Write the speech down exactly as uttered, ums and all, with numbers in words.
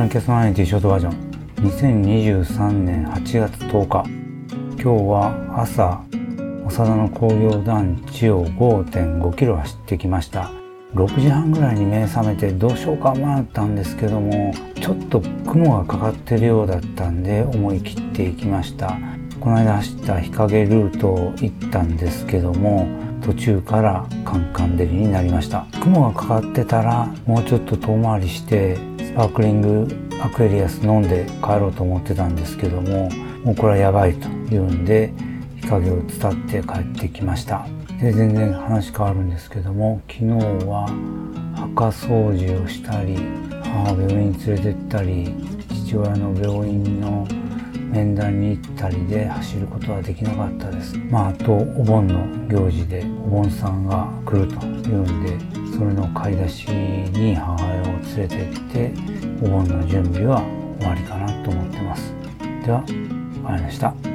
ランキャストナインティショートバージョンにせんにじゅうさんねんはちがつとおか。今日は朝長田の工業団地を ごてんごキロ走ってきました。ろくじはんぐらいに目覚めてどうしようか迷ったんですけども、ちょっと雲がかかってるようだったんで思い切っていきました。この間走った日陰ルートを行ったんですけども、途中からカンカン照りになりました。雲がかかってたらもうちょっと遠回りしてスパークリングアクエリアス飲んで帰ろうと思ってたんですけども、もうこれはやばいというんで日陰を伝って帰ってきました。で全然話変わるんですけども、昨日は墓掃除をしたり、母を病院に連れてったり、父親の病院の面談に行ったりで走ることはできなかったです。まああとお盆の行事でお盆さんが来るというんで、それの買い出しに母親を連れてってお盆の準備は終わりかなと思ってます。では、終わりました。